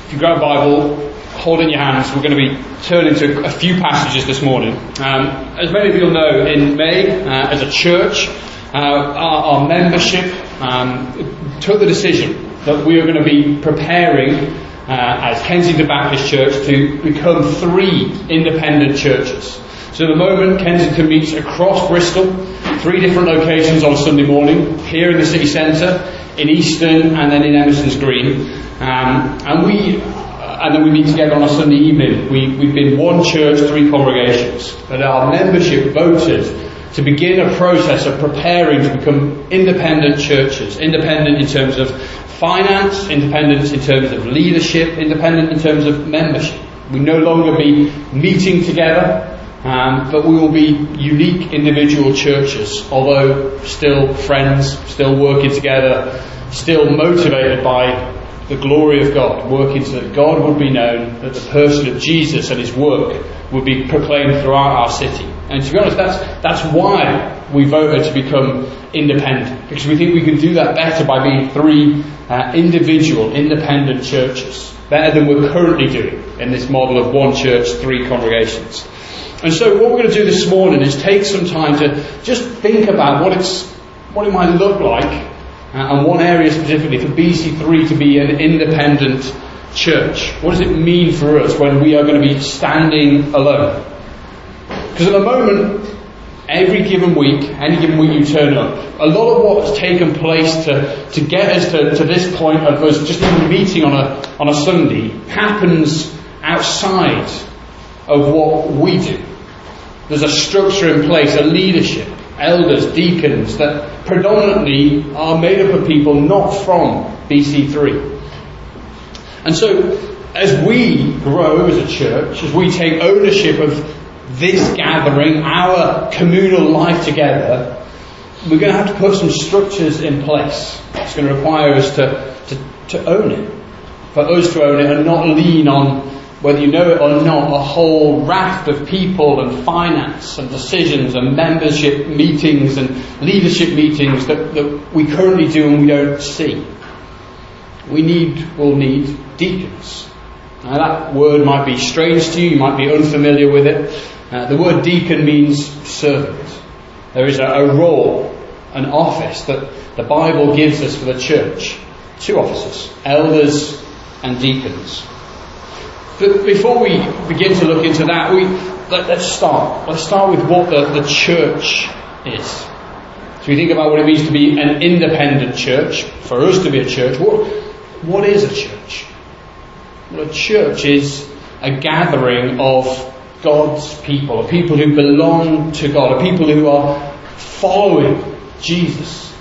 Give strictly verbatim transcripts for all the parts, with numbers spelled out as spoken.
If you grab a Bible, hold it in your hands, we're going to be turning to a few passages this morning. Um, as many of you will know, in May, uh, as a church, uh, our, our membership um, took the decision that we are going to be preparing uh, as Kensington Baptist Church to become three independent churches. So at the moment, Kensington meets across Bristol, three different locations on Sunday morning, here in the city centre, in Easton, and then in Emerson's Green. Um, and we, uh, and then we meet together on a Sunday evening. We, we've been one church, three congregations. But our membership voted to begin a process of preparing to become independent churches, independent in terms of finance, independent in terms of leadership, independent in terms of membership. We no longer be meeting together, um, but we will be unique individual churches, although still friends, still working together, still motivated by the glory of God, working so that God would be known, that the person of Jesus and his work would be proclaimed throughout our city. And to be honest, that's that's why we voted to become independent, because we think we can do that better by being three uh, individual, independent churches, better than we're currently doing in this model of one church, three congregations. And so what we're going to do this morning is take some time to just think about what it's what it might look like, Uh, and one area specifically for B C three to be an independent church. What does it mean for us when we are going to be standing alone? Because at the moment, every given week, any given week you turn up, a lot of what's taken place to, to get us to, to this point of us just even meeting on a, on a Sunday happens outside of what we do. There's a structure in place, a leadership, elders, deacons that predominantly are made up of people not from B C three. And so as we grow as a church, as we take ownership of this gathering, our communal life together, we're going to have to put some structures in place. It's going to require us to, to, to own it. For us to own it and not lean on, whether you know it or not, a whole raft of people and finance and decisions and membership meetings and leadership meetings that, that we currently do and we don't see. We need, will need deacons. Now that word might be strange to you, you might be unfamiliar with it. Uh, the word deacon means servant. There is a, a role, an office that the Bible gives us for the church. Two offices, elders and deacons. But before we begin to look into that, we let, let's start. Let's start with what the, the church is. So we think about what it means to be an independent church. For us to be a church, what what is a church? Well, a church is a gathering of God's people, a people who belong to God, a people who are following Jesus,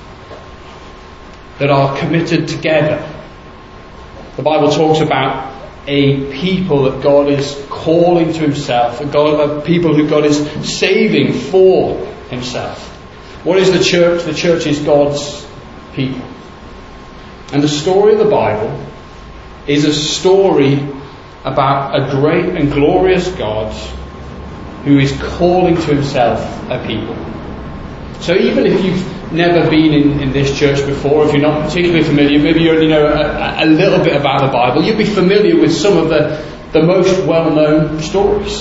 that are committed together. The Bible talks about a people that God is calling to himself, a God, a people who God is saving for himself. What is the church? The church is God's people. And the story of the Bible is a story about a great and glorious God who is calling to himself a people. So even if you've never been in, in this church before, if you're not particularly familiar, maybe you only know a, a little bit about the Bible, you'll be familiar with some of the, the most well-known stories.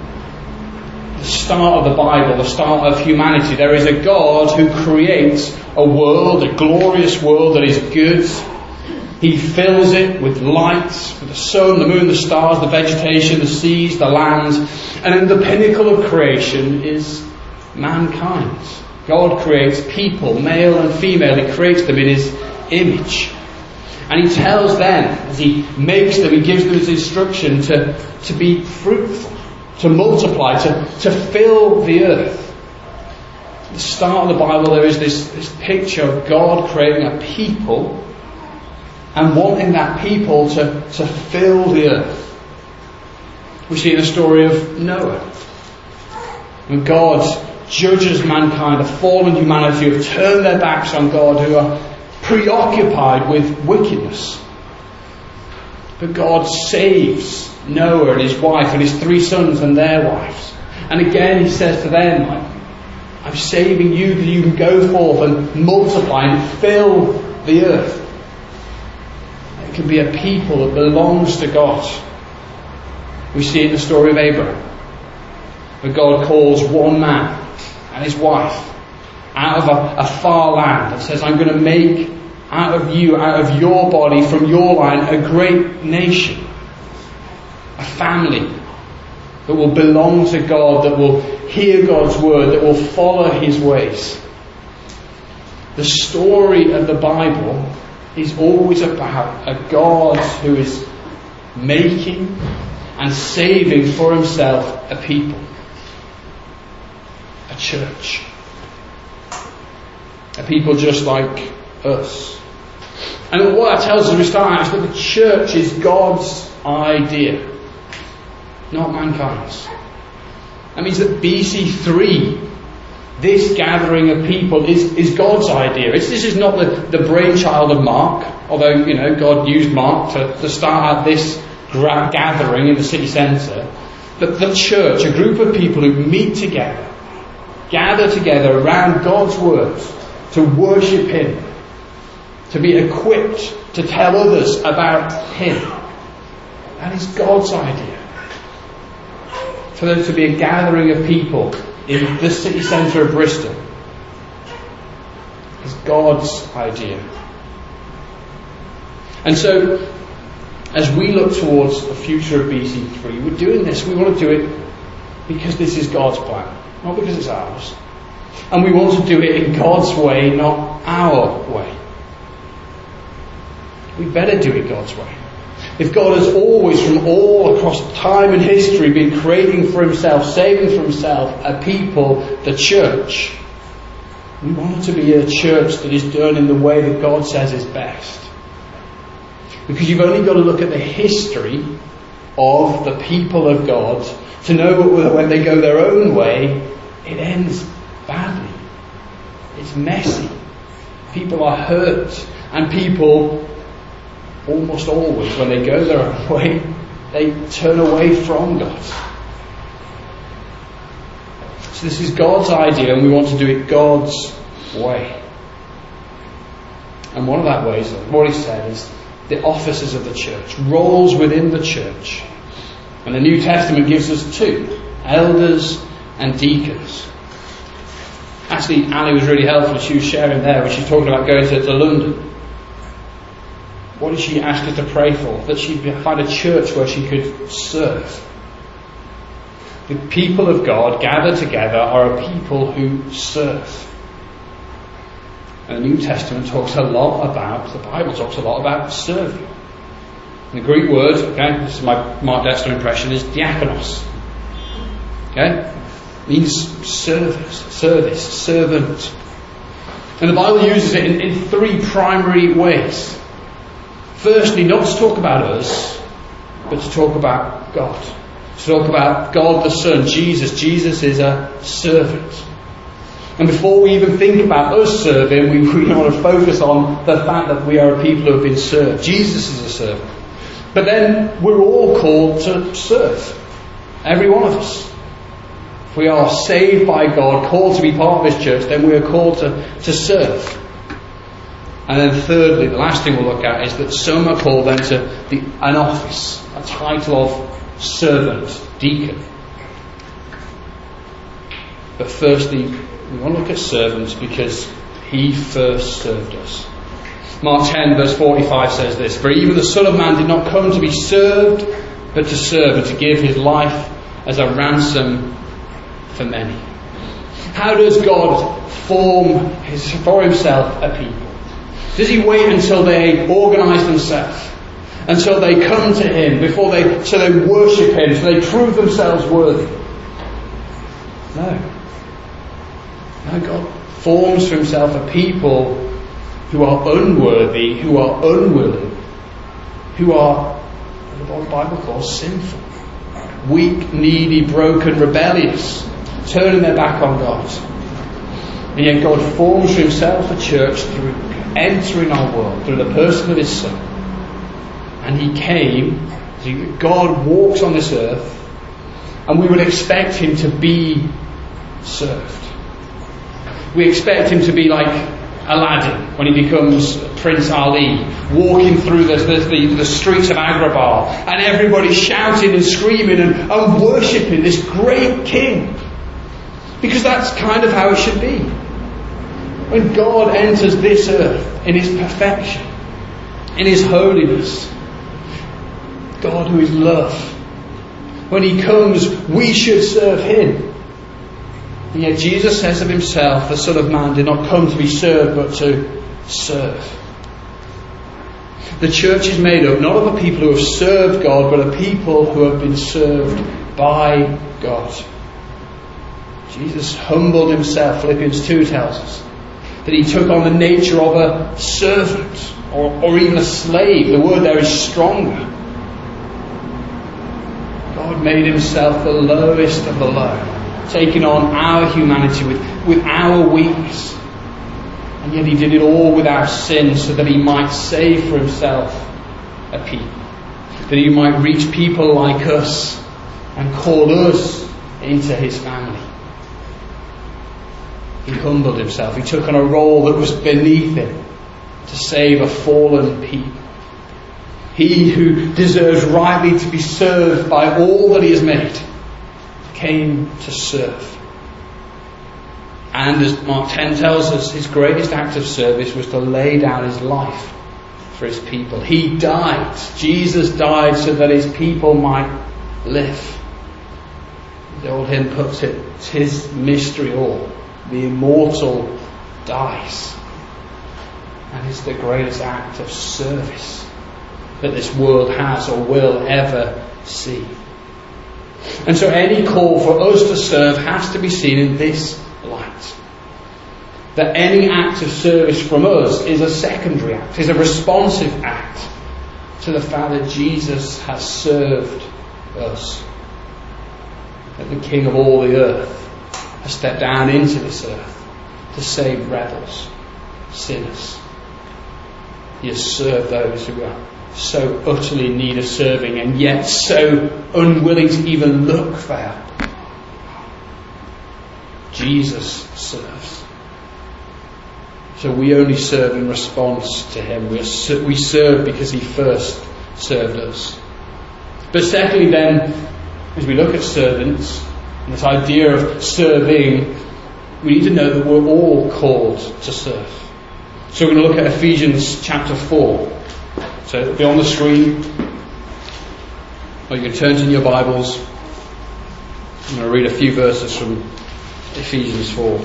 The start of the Bible, the start of humanity. There is a God who creates a world, a glorious world that is good. He fills it with light, with the sun, the moon, the stars, the vegetation, the seas, the land. And then the pinnacle of creation is mankind. God creates people, male and female. He creates them in his image. And he tells them, as he makes them, he gives them his instruction to, to be fruitful, to multiply, to, to fill the earth. At the start of the Bible there is this, this picture of God creating a people and wanting that people to, to fill the earth. We see the story of Noah. When God judges mankind, a fallen humanity who have turned their backs on God, who are preoccupied with wickedness. But God saves Noah and his wife and his three sons and their wives. And again he says to them, I'm saving you that you can go forth and multiply and fill the earth. can be a people that belongs to God. We see it in the story of Abraham, where God calls one man and his wife out of a, a far land and says, I'm going to make out of you, out of your body, from your line, a great nation, a family that will belong to God, that will hear God's word, that will follow his ways. The story of the Bible is always about a God who is making and saving for himself a people, a church, a people just like us. And what that tells us as we start out is that the church is God's idea, not mankind's. That means that B C three, this gathering of people, is, is God's idea. It's, this is not the, the brainchild of Mark, although, you know, God used Mark to, to start out this gra- gathering in the city centre. But the church, a group of people who meet together, gather together around God's word to worship him, to be equipped to tell others about him. That is God's idea. For there to be a gathering of people in the city centre of Bristol is God's idea. And so, as we look towards the future of B C three, we're doing this, we want to do it because this is God's plan, not because it's ours. And we want to do it in God's way, not our way. We better do it God's way. If God has always, from all across time and history, been creating for himself, saving for himself a people, the church, we want it to be a church that is done in the way that God says is best. Because you've only got to look at the history of the people of God to know that when they go their own way, it ends badly. It's messy. People are hurt. And people, almost always, when they go their own way, they turn away from God. So this is God's idea, and we want to do it God's way. And one of that ways, what he said, is the offices of the church, roles within the church. And the New Testament gives us two, elders and deacons. Actually, Ali was really helpful. She was sharing there when she was talking about going to, to London. What did she ask us to pray for? That she'd find a church where she could serve. The people of God gathered together are a people who serve. And the New Testament talks a lot about, the Bible talks a lot about serving. And the Greek word, okay, this is my Mark Dexter impression, is diakonos. Okay? It means service, service, servant. And the Bible uses it in, in three primary ways. Firstly, not to talk about us, but to talk about God. To talk about God the Son, Jesus. Jesus is a servant. And before we even think about us serving, we, we want to focus on the fact that we are a people who have been served. Jesus is a servant. But then we're all called to serve. Every one of us. If we are saved by God, called to be part of His church, then we are called to, to serve. And then thirdly, the last thing we'll look at is that some are called then to the, an office, a title of servant, deacon. But firstly, we want to look at servants because He first served us. Mark ten verse forty-five says this, "For even the Son of Man did not come to be served, but to serve and to give His life as a ransom for many." How does God form his, for Himself a people? Does He wait until they organise themselves? Until they come to Him, before they, so they worship Him, so they prove themselves worthy? No. No, God forms for Himself a people who are unworthy, who are unwilling, who are, what the Bible calls, sinful. Weak, needy, broken, rebellious, turning their back on God. And yet God forms for Himself a church through entering our world, through the person of His Son. And He came, God walks on this earth, and we would expect Him to be served. We expect Him to be like Aladdin when he becomes Prince Ali, walking through the, the, the, the streets of Agrabah, and everybody shouting and screaming and, and worshipping this great king. Because that's kind of how it should be. When God enters this earth in His perfection, in His holiness, God who is love, when He comes, we should serve Him. And yet Jesus says of Himself, the Son of Man did not come to be served, but to serve. The church is made up not of a people who have served God, but a people who have been served by God. Jesus humbled Himself, Philippians two tells us, that He took on the nature of a servant, or, or even a slave. The word there is stronger. God made Himself the lowest of the low, taking on our humanity with, with our weakness. And yet He did it all without sin, so that He might save for Himself a people. That He might reach people like us and call us into His family. He humbled Himself. He took on a role that was beneath Him to save a fallen people. He who deserves rightly to be served by all that He has made came to serve. And as Mark ten tells us, His greatest act of service was to lay down His life for His people. He died. Jesus died so that His people might live. The old hymn puts it, "'Tis mystery all. The immortal dies." And it's the greatest act of service that this world has or will ever see. And so any call for us to serve has to be seen in this light. That any act of service from us is a secondary act, is a responsive act to the fact that Jesus has served us. That the King of all the earth has stepped down into this earth to save rebels, sinners. He has served those who are so utterly in need of serving and yet so unwilling to even look for help. Jesus serves. So we only serve in response to Him. We, are, we serve because He first served us. But secondly then, as we look at servants, and this idea of serving, we need to know that we're all called to serve. So we're going to look at Ephesians chapter four. So it'll be on the screen, or you can turn to your Bibles. I'm going to read a few verses from Ephesians four.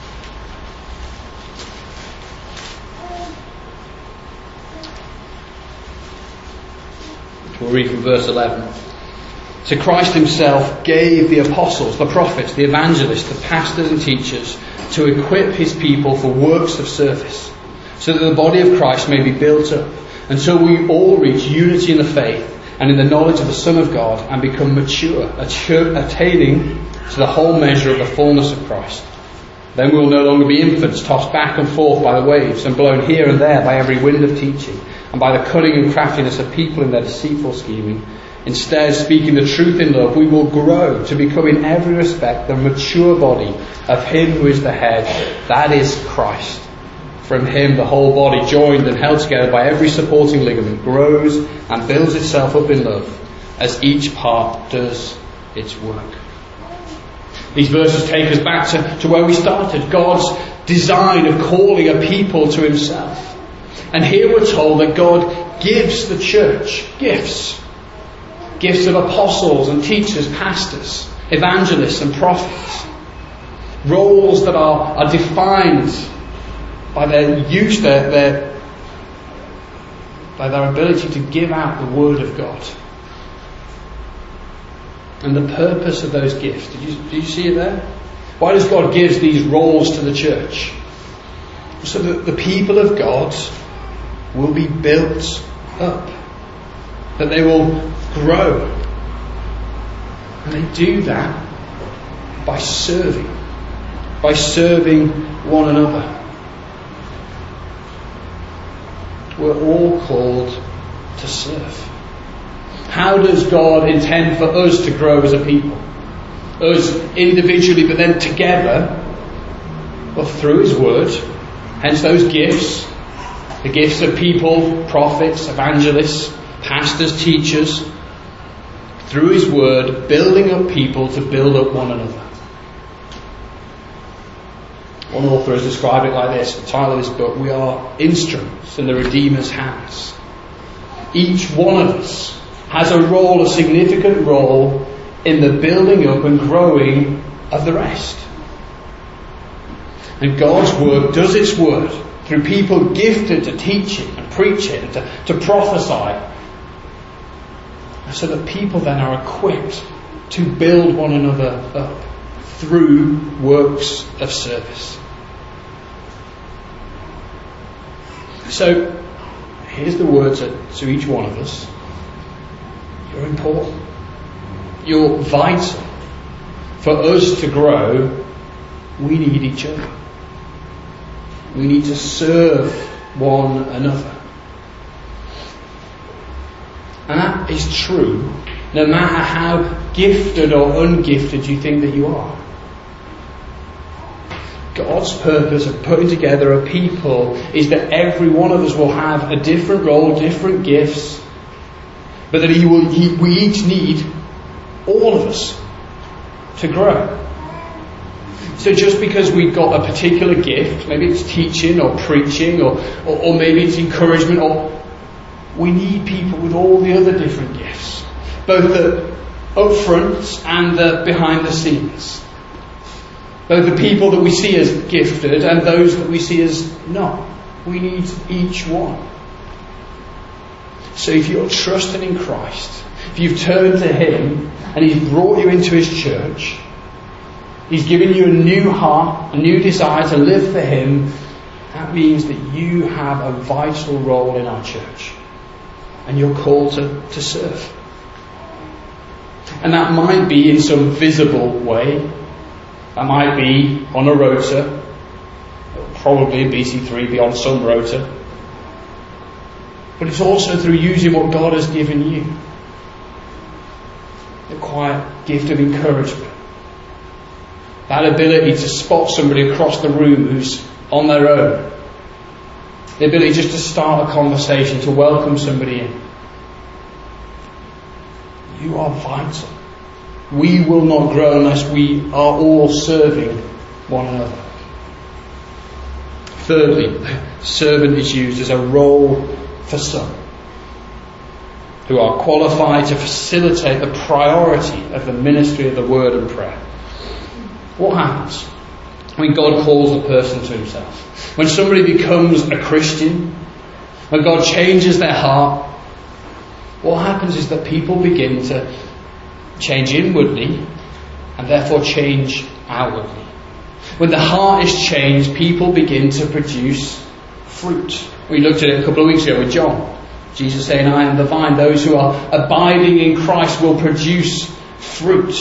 We'll read from verse eleven. So Christ Himself gave the apostles, the prophets, the evangelists, the pastors and teachers to equip His people for works of service, so that the body of Christ may be built up, until we all reach unity in the faith and in the knowledge of the Son of God and become mature, attaining to the whole measure of the fullness of Christ. Then we will no longer be infants, tossed back and forth by the waves and blown here and there by every wind of teaching and by the cunning and craftiness of people in their deceitful scheming. Instead, speaking the truth in love, we will grow to become in every respect the mature body of Him who is the head, that is Christ. From Him the whole body, joined and held together by every supporting ligament, grows and builds itself up in love as each part does its work. These verses take us back to, to where we started, God's design of calling a people to Himself. And here we're told that God gives the church gifts. Gifts of apostles and teachers, pastors, evangelists and prophets. Roles that are, are defined by their use, their, their, by their ability to give out the Word of God. And the purpose of those gifts, did you, did you see it there? Why does God give these roles to the church? So that the people of God will be built up. That they will grow. And they do that by serving. By serving one another. We're all called to serve. How does God intend for us to grow as a people? Us individually, but then together? Well, through His Word. Hence those gifts. The gifts of people, prophets, evangelists, pastors, teachers, through His Word, building up people to build up one another. One author has described it like this, the title of this book: we are instruments in the Redeemer's hands. Each one of us has a role, a significant role, in the building up and growing of the rest. And God's work does its work through people gifted to teach it and preach it and to, to prophesy, so that people then are equipped to build one another up through works of service. So, here's the word to, to each one of us. You're important. You're vital. For us to grow, we need each other. We need to serve one another. And that is true no matter how gifted or ungifted you think that you are. God's purpose of putting together a people is that every one of us will have a different role, different gifts, but that he will, he, we each need all of us to grow. So just because we've got a particular gift, maybe it's teaching or preaching or, or, or maybe it's encouragement, or we need people with all the other different gifts, both the up front and the behind the scenes. Both the people that we see as gifted and those that we see as not. We need each one. So if you're trusting in Christ, if you've turned to Him and He's brought you into His church, He's given you a new heart, a new desire to live for Him, that means that you have a vital role in our church. And you're called to, to serve. And that might be in some visible way. That might be on a rota. Probably in B C three be on some rota. But it's also through using what God has given you. The quiet gift of encouragement. That ability to spot somebody across the room who's on their own. The ability just to start a conversation, to welcome somebody in. You are vital. We will not grow unless we are all serving one another. Thirdly, servant is used as a role for some who are qualified to facilitate the priority of the ministry of the word and prayer. What happens when God calls a person to Himself? When somebody becomes a Christian, when God changes their heart, what happens is that people begin to change inwardly and therefore change outwardly. When the heart is changed, people begin to produce fruit. We looked at it a couple of weeks ago with John. Jesus saying, I am the vine. Those who are abiding in Christ will produce fruit.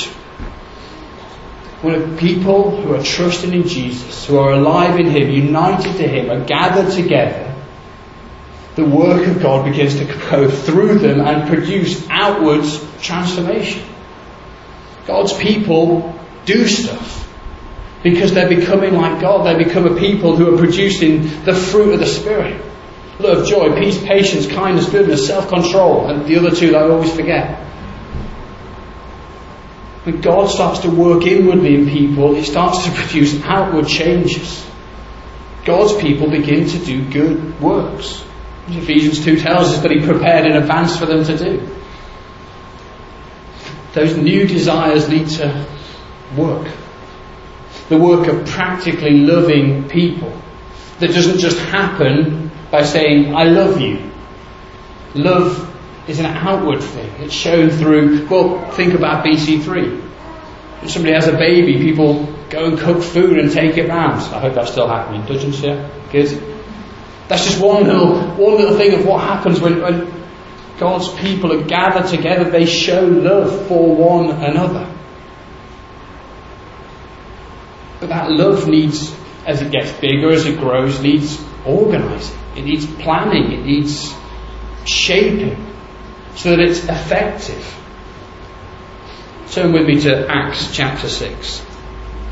When people who are trusting in Jesus, who are alive in Him, united to Him, are gathered together, the work of God begins to go through them and produce outwards transformation. God's people do stuff because they're becoming like God. They become a people who are producing the fruit of the Spirit. Love, joy, peace, patience, kindness, goodness, self-control, and the other two that I always forget. When God starts to work inwardly in people, it starts to produce outward changes. God's people begin to do good works. Ephesians two tells us that He prepared in advance for them to do. Those new desires lead to work. The work of practically loving people. That doesn't just happen by saying, I love you. Love is an outward thing. It's shown through, well, think about B C three. If somebody has a baby, people go and cook food and take it round. I hope that's still happening. Doesn't yeah? Good. That's just one little one little thing of what happens when, when God's people are gathered together. They show love for one another. But that love needs, as it gets bigger, as it grows, needs organising. It needs planning. It needs shaping so that it's effective. Turn with me to Acts chapter six.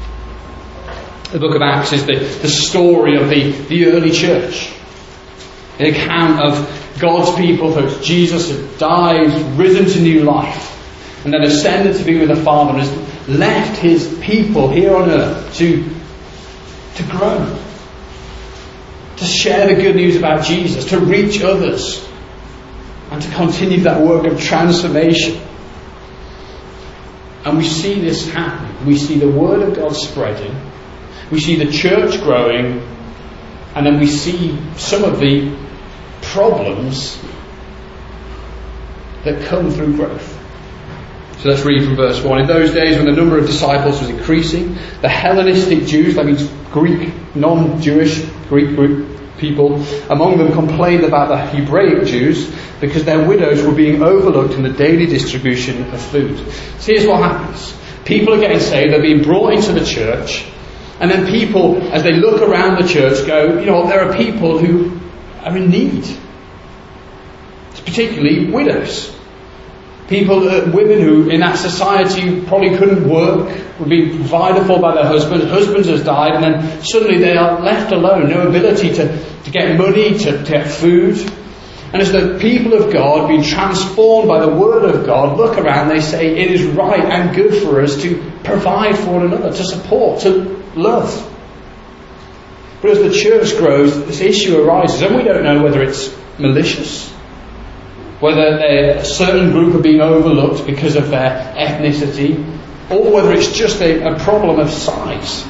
The book of Acts is the, the story of the, the early church. The account of God's people, that Jesus had died, risen to new life, and then ascended to be with the Father, and has left his people here on earth to, to grow, to share the good news about Jesus, to reach others, and to continue that work of transformation. And we see this happening. We see the Word of God spreading. We see the church growing. And then we see some of the problems that come through growth. So let's read from verse one. In those days when the number of disciples was increasing, the Hellenistic Jews, that means Greek, non-Jewish, Greek group people, among them complained about the Hebraic Jews because their widows were being overlooked in the daily distribution of food. So here's what happens. People are getting saved, they're being brought into the church, and then people, as they look around the church, go, you know, there are people who are in need. It's particularly widows. People, uh, women who in that society probably couldn't work, were being provided for by their husbands. Husbands has died, and then suddenly they are left alone, no ability to, to get money, to, to get food. And as the people of God, being transformed by the Word of God, look around, they say it is right and good for us to provide for one another, to support, to love. But as the church grows, this issue arises, and we don't know whether it's malicious, whether a certain group are being overlooked because of their ethnicity, or whether it's just a, a problem of size.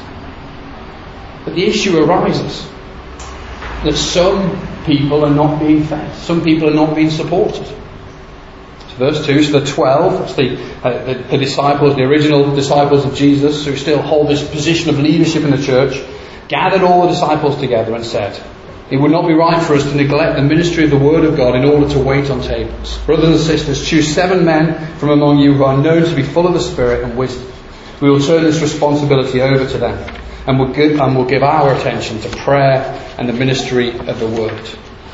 But the issue arises that some people are not being fed, some people are not being supported. So verse two, so the twelve, that's the, uh, the, the disciples, the original disciples of Jesus, who still hold this position of leadership in the church, gathered all the disciples together and said, it would not be right for us to neglect the ministry of the Word of God in order to wait on tables. Brothers and sisters, choose seven men from among you who are known to be full of the Spirit and wisdom. We will turn this responsibility over to them, and we'll give, and we'll give our attention to prayer and the ministry of the Word.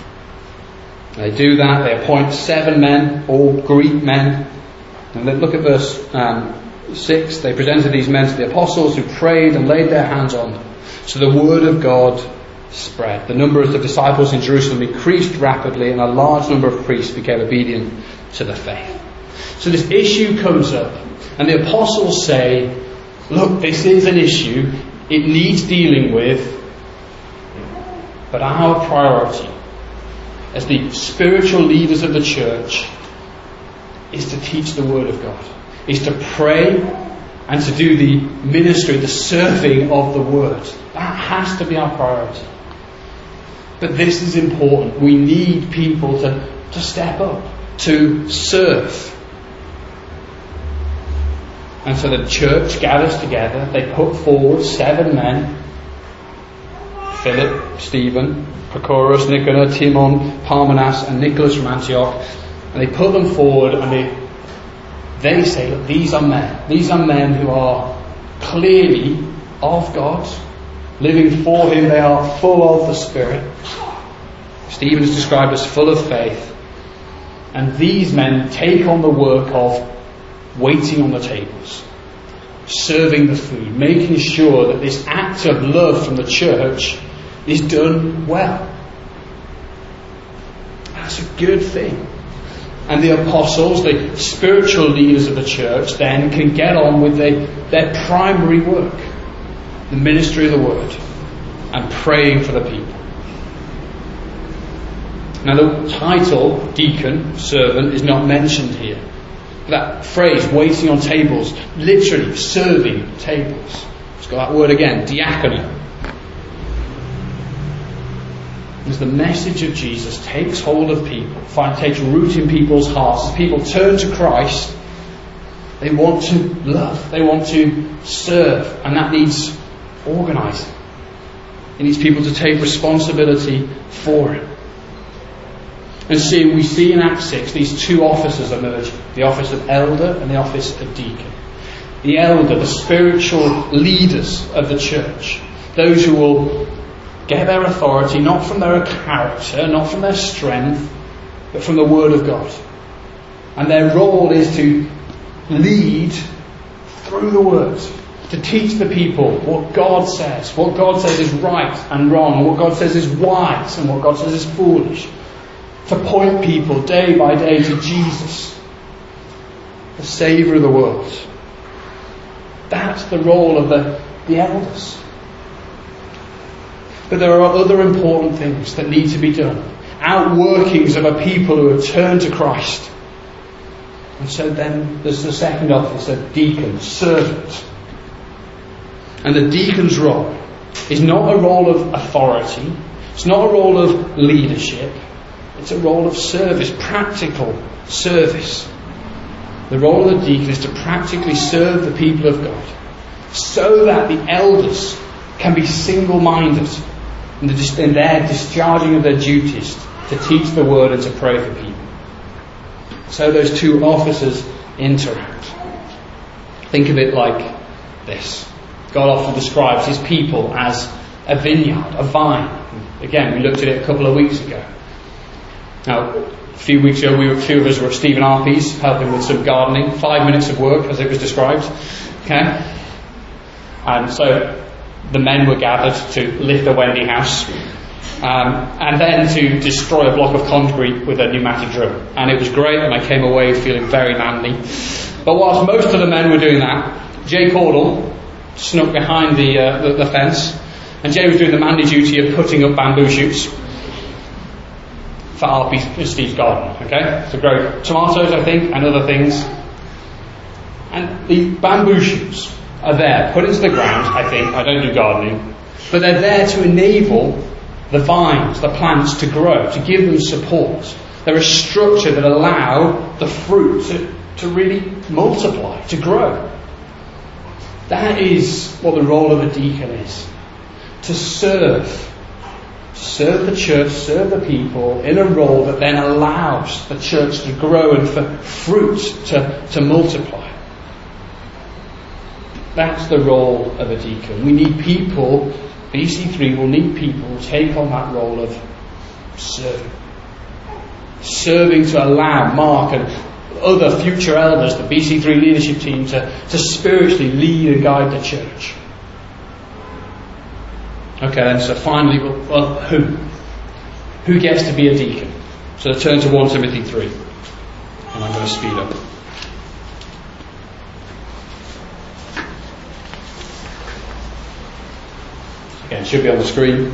They do that. They appoint seven men, all Greek men. And then look at verse um, six. They presented these men to the apostles, who prayed and laid their hands on them. So the Word of God spread. The number of the disciples in Jerusalem increased rapidly, and a large number of priests became obedient to the faith. So this issue comes up, and the apostles say, look, this is an issue, it needs dealing with, but our priority as the spiritual leaders of the church is to teach the Word of God, is to pray and to do the ministry, the serving of the Word. That has to be our priority. But this is important. We need people to, to step up, to serve. And so the church gathers together. They put forward seven men. Philip, Stephen, Prochorus, Nicanor, Timon, Parmenas and Nicholas from Antioch. And they put them forward, and they, they say, look, these are men. These are men who are clearly of God, living for Him. They are full of the Spirit. Stephen is described as full of faith. And these men take on the work of waiting on the tables, serving the food, making sure that this act of love from the church is done well. That's a good thing. And the apostles, the spiritual leaders of the church, then can get on with the, their primary work, the ministry of the Word, and praying for the people. Now the title, deacon, servant, is not mentioned here. That phrase, waiting on tables, literally serving tables. It's got that word again, diakonia. As the message of Jesus takes hold of people, find, takes root in people's hearts, as people turn to Christ, they want to love, they want to serve, and that needs organising. It needs people to take responsibility for it. And see, we see in Acts six these two offices emerge: the office of elder and the office of deacon. The elder, the spiritual leaders of the church, those who will get their authority not from their character, not from their strength, but from the Word of God. And their role is to lead through the Word, to teach the people what God says, what God says is right and wrong, what God says is wise and what God says is foolish. To point people day by day to Jesus, the Saviour of the world. That's the role of the, the elders. But there are other important things that need to be done. Outworkings of a people who have turned to Christ. And so then there's the second office of deacon, servant. And the deacon's role is not a role of authority. It's not a role of leadership. It's a role of service, practical service. The role of the deacon is to practically serve the people of God so that the elders can be single-minded in, the, in their discharging of their duties to teach the word and to pray for people. So those two officers interact. Think of it like this. God often describes his people as a vineyard, a vine. Again, we looked at it a couple of weeks ago. Now, a few weeks ago, we were, a few of us were at Stephen Arpey's helping with some gardening. Five minutes of work, as it was described. Okay? And so the men were gathered to lift the Wendy house. Um, and then to destroy a block of concrete with a pneumatic drill. And it was great, and I came away feeling very manly. But whilst most of the men were doing that, Jay Cordell snuck behind the, uh, the, the fence, and Jay was doing the manly duty of putting up bamboo shoots for Arpey and Steve's garden. Okay, to grow tomatoes, I think, and other things. And the bamboo shoots are there, put into the ground. I think I don't do gardening, but they're there to enable the vines, the plants to grow, to give them support. They're a structure that allow the fruit to, to really multiply, to grow. That is what the role of a deacon is. To serve. To serve the church, serve the people in a role that then allows the church to grow and for fruit to, to multiply. That's the role of a deacon. We need people, B C three will need people who take on that role of serving. Serving to allow Mark and other future elders, the B C three leadership team, to, to spiritually lead and guide the church. Okay, then, so finally, well, well, who? Who gets to be a deacon? So turn to First Timothy three. And I'm going to speed up. Again, it should be on the screen.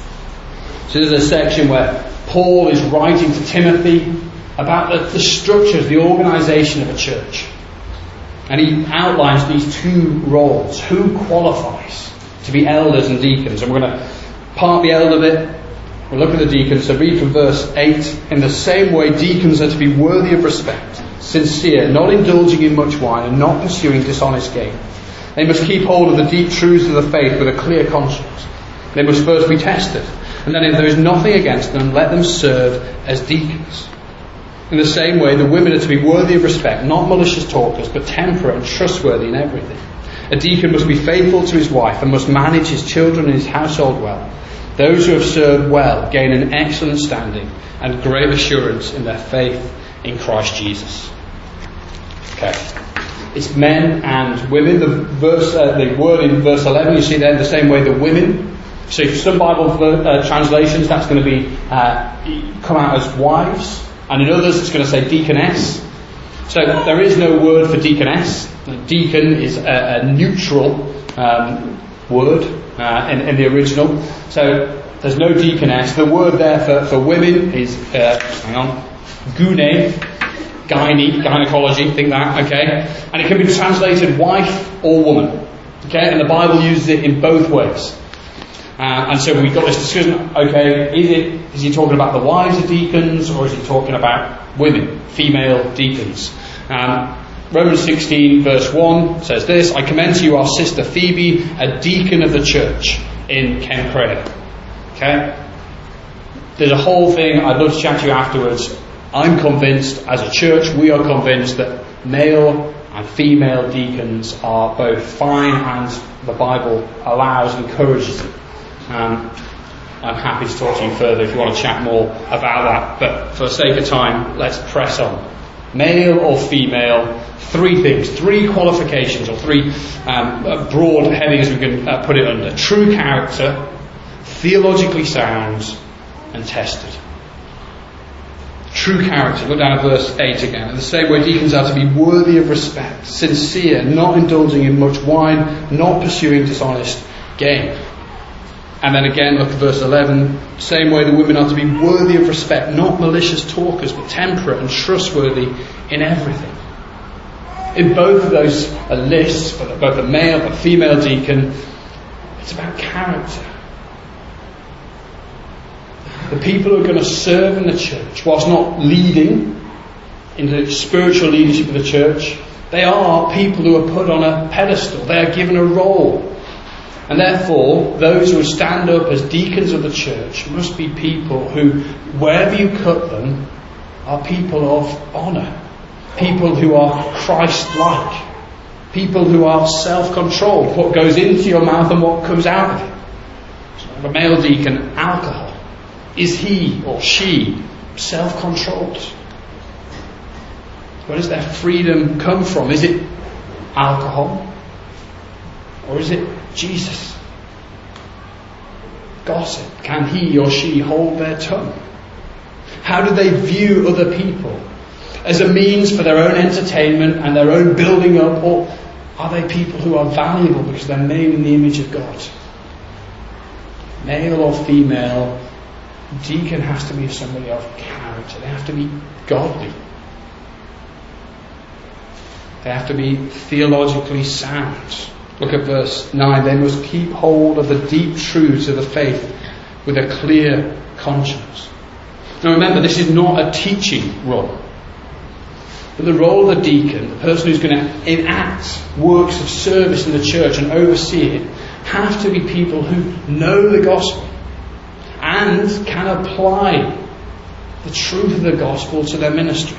So there's a section where Paul is writing to Timothy about the, the structures, the organisation of a church. And he outlines these two roles. Who qualifies to be elders and deacons? And we're going to part the elder bit. We'll look at the deacons. So read from verse eight. In the same way, deacons are to be worthy of respect, sincere, not indulging in much wine, and not pursuing dishonest gain. They must keep hold of the deep truths of the faith with a clear conscience. They must first be tested. And then if there is nothing against them, let them serve as deacons. In the same way, the women are to be worthy of respect, not malicious talkers, but temperate and trustworthy in everything. A deacon must be faithful to his wife and must manage his children and his household well. Those who have served well gain an excellent standing and great assurance in their faith in Christ Jesus. Okay. It's men and women. The verse, uh, the word in verse eleven, you see there, the same way the women. So for some Bible uh, translations, that's going to be uh, come out as wives, and in others it's going to say deaconess. So there is no word for deaconess. Deacon is a, a neutral um, word uh, in, in the original. So there's no deaconess. The word there for, for women is uh, hang on, gune, gyne, gynecology. Think that, okay? And it can be translated wife or woman. Okay, and the Bible uses it in both ways. Uh, and so we've got this discussion, okay, is it, is he talking about the wives of deacons, or is he talking about women, female deacons? Um, Romans sixteen verse one says this: I commend to you our sister Phoebe, a deacon of the church in Kencrea. Okay? There's a whole thing, I'd love to chat to you afterwards. I'm convinced, as a church, we are convinced that male and female deacons are both fine, and the Bible allows, encourages it. Um, I'm happy to talk to you further if you want to chat more about that, but for the sake of time, let's press on. Male or female, three things, three qualifications, or three um, broad headings we can uh, put it under. True character, theologically sound, and tested. True character. Look down at verse eight again. In the same way, deacons are to be worthy of respect, sincere, not indulging in much wine, not pursuing dishonest gain. And then again, look at verse eleven. Same way, the women are to be worthy of respect, not malicious talkers, but temperate and trustworthy in everything. In both of those uh, lists, for both the male and female deacon, it's about character. The people who are going to serve in the church, whilst not leading into spiritual leadership of the church, they are people who are put on a pedestal. They are given a role. And therefore, those who stand up as deacons of the church must be people who, wherever you cut them, are people of honour. People who are Christ-like. People who are self-controlled. What goes into your mouth and what comes out of it. So the male deacon, alcohol. Is he or she self-controlled? Where does their freedom come from? Is it alcohol? Or is it Jesus? Gossip. Can he or she hold their tongue? How do they view other people? As a means for their own entertainment and their own building up? Or are they people who are valuable because they're made in the image of God? Male or female, deacon has to be somebody of character. They have to be godly. They have to be theologically sound. Look at verse nine. They must keep hold of the deep truths of the faith with a clear conscience. Now remember, this is not a teaching role. But the role of the deacon, the person who's going to enact works of service in the church and oversee it, have to be people who know the gospel and can apply the truth of the gospel to their ministry.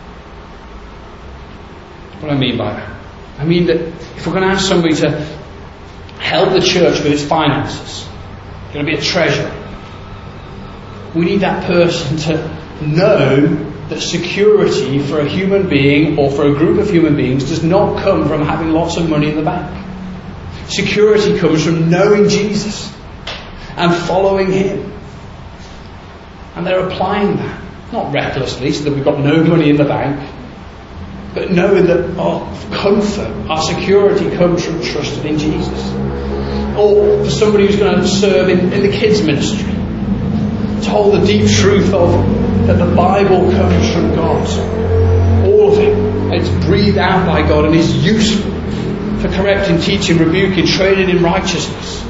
What do I mean by that? I mean that if we're going to ask somebody to help the church with its finances, going to be a treasurer, we need that person to know that security for a human being or for a group of human beings does not come from having lots of money in the bank. Security comes from knowing Jesus and following him. And they're applying that, not recklessly so that we've got no money in the bank, but knowing that our comfort, our security comes from trusting in Jesus. Or for somebody who's going to serve in, in the kids' ministry, to hold the deep truth of that the Bible comes from God. All of it. It's breathed out by God and is useful for correcting, teaching, rebuking, training in righteousness.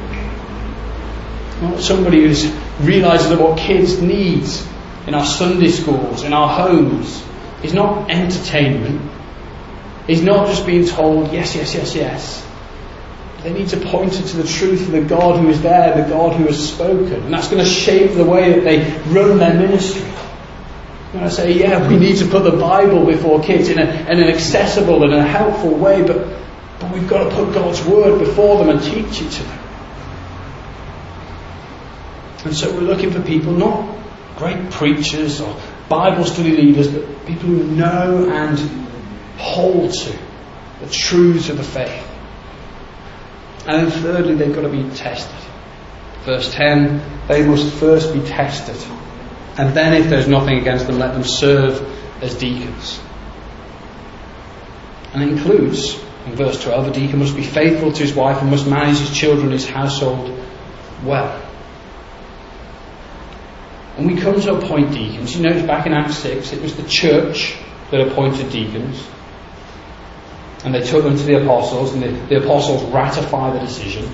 Not somebody who realises that what kids need in our Sunday schools, in our homes, is not entertainment. Is not just being told yes, yes, yes, yes. They need to point it to the truth of the God who is there, the God who has spoken. And that's going to shape the way that they run their ministry. When I say, yeah, we need to put the Bible before kids in, a, in an accessible and a helpful way, but, but we've got to put God's Word before them and teach it to them. And so we're looking for people, not great preachers or Bible study leaders, but people who know and hold to the truths of the faith. And then thirdly, they've got to be tested. Verse ten, they must first be tested. And then if there's nothing against them, let them serve as deacons. And it includes, in verse twelve, the deacon must be faithful to his wife and must manage his children, his household well. And we come to appoint deacons. You notice back in Acts six, it was the church that appointed deacons. And they took them to the apostles, and the, the apostles ratified the decision.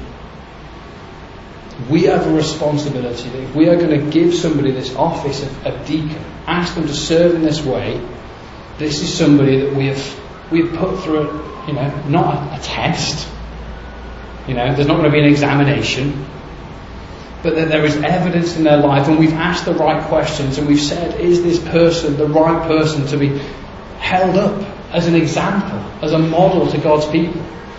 We have a responsibility that if we are going to give somebody this office of, of deacon, ask them to serve in this way, this is somebody that we have we have put through a, you know, not a, a test. You know, there's not going to be an examination, but that there is evidence in their life, and we've asked the right questions, and we've said, is this person the right person to be held up as an example, as a model to God's people?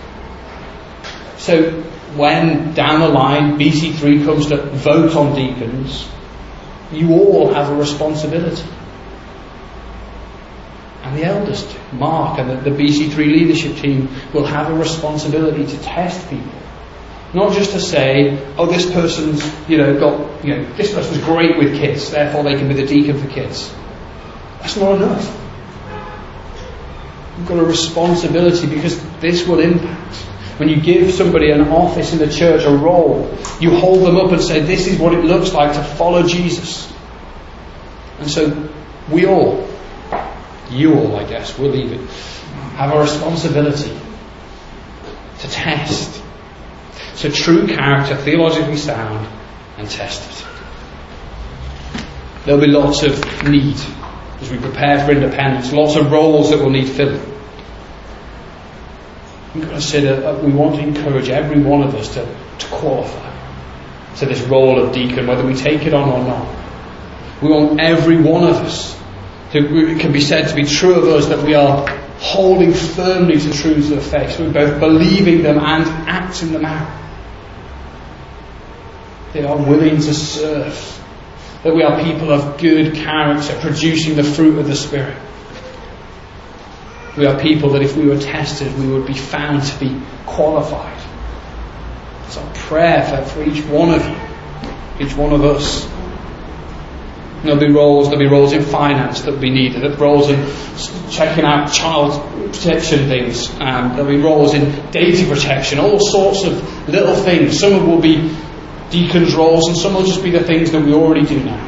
So when down the line B C three comes to vote on deacons, you all have a responsibility. And And the elders do. Mark and the, the B C three leadership team will have a responsibility to test people. Not just to say, oh, this person's, you know, got, you know, this person's great with kids, therefore they can be the deacon for kids. That's not enough. You've got a responsibility, because this will impact. When you give somebody an office in the church, a role, you hold them up and say, this is what it looks like to follow Jesus. And so we all, you all, I guess, we'll leave it, have a responsibility to test. So true character, theologically sound, and tested. There'll be lots of need as we prepare for independence, lots of roles that will need filling. We consider that we want to encourage every one of us to, to qualify to this role of deacon, whether we take it on or not. We want every one of us, to, it can be said to be true of us, that we are holding firmly to truths of faith. We're both believing them and acting them out. They are willing to serve. That we are people of good character, producing the fruit of the Spirit. We are people that if we were tested, we would be found to be qualified. It's our prayer for, for each one of you, each one of us. There'll be roles, there'll be roles in finance that will be needed, there'll be roles in checking out child protection things, um, there'll be roles in data protection, all sorts of little things. Some will be deacons' roles, and some will just be the things that we already do now.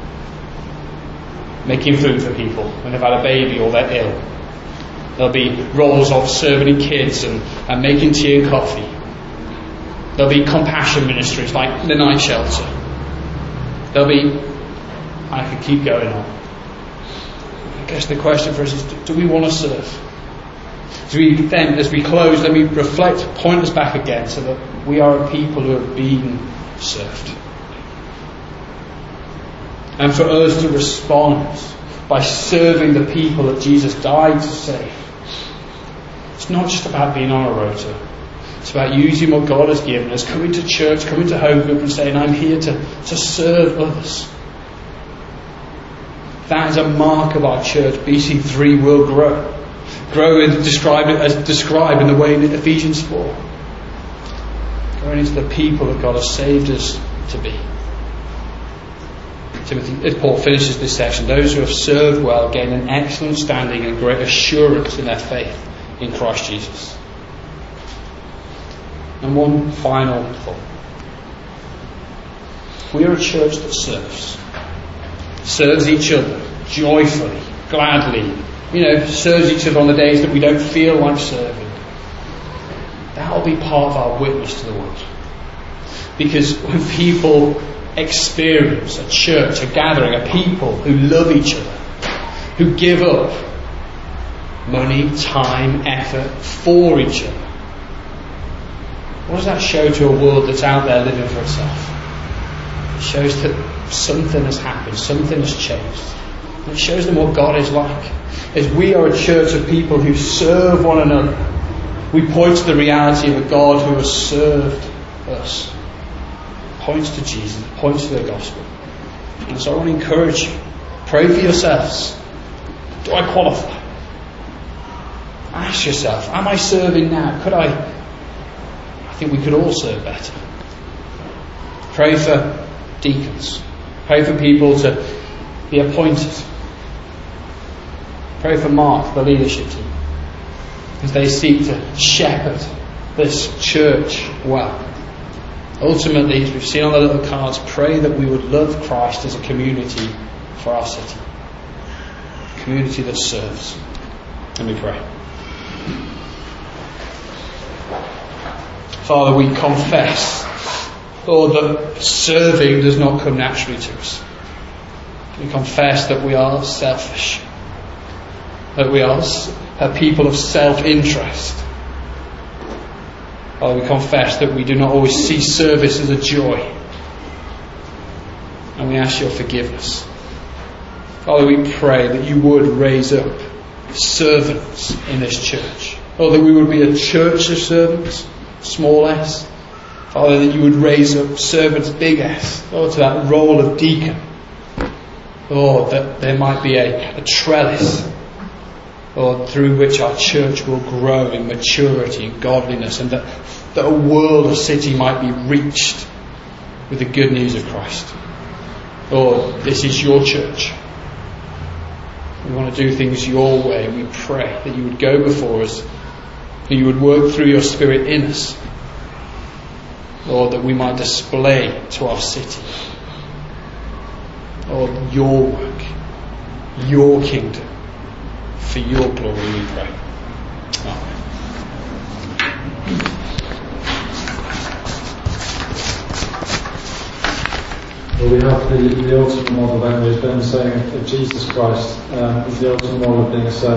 Making food for people when they've had a baby or they're ill. There'll be roles of serving kids and, and making tea and coffee. There'll be compassion ministries like the night shelter. There'll be, I could keep going on. I guess the question for us is, do, do we want to serve? As we then, as we close, let me reflect, point us back again, so that we are a people who are being served. And for us to respond by serving the people that Jesus died to save. It's not just about being on a rota. It's about using what God has given us, coming to church, coming to home group and saying, I'm here to, to serve others. That is a mark of our church. B C three will grow. Grow and describe it as described in the way in Ephesians four. Growing into the people that God has saved us to be. Timothy, as Paul finishes this section, those who have served well gain an excellent standing and great assurance in their faith in Christ Jesus. And one final thought. We are a church that serves. Serves each other joyfully, gladly. You know, serves each other on the days that we don't feel like serving. That will be part of our witness to the world. Because when people experience a church, a gathering, a people who love each other, who give up money, time, effort for each other, what does that show to a world that's out there living for itself? It shows that something has happened, something has changed. It shows them what God is like. As we are a church of people who serve one another, we point to the reality of a God who has served us. Points to Jesus, points to the gospel. And so I want to encourage you, pray for yourselves. Do I qualify? Ask yourself, am I serving now? Could I? I think we could all serve better. Pray for deacons. Pray for people to be appointed. Pray for Mark, the leadership team, as they seek to shepherd this church well. Ultimately, as we've seen on the little cards, pray that we would love Christ as a community for our city. A community that serves. Let me pray. Father, we confess, Lord, that serving does not come naturally to us. We confess that we are selfish. That we are a people of self-interest. Father, we confess that we do not always see service as a joy. And we ask your forgiveness. Father, we pray that you would raise up servants in this church. Or that we would be a church of servants, small s. Father, that you would raise up servants, big S. Lord, to that role of deacon. Lord, that there might be a, a trellis Lord, through which our church will grow in maturity and godliness, and that, that a world, a city might be reached with the good news of Christ. Lord, this is your church. We want to do things your way. We pray that you would go before us, that you would work through your Spirit in us. Lord, that we might display to our city, Lord, your work, your kingdom, for your glory, we pray. Amen. Well, we have the, the ultimate model, then, as Ben saying, of Jesus Christ um, is the ultimate model of being a servant.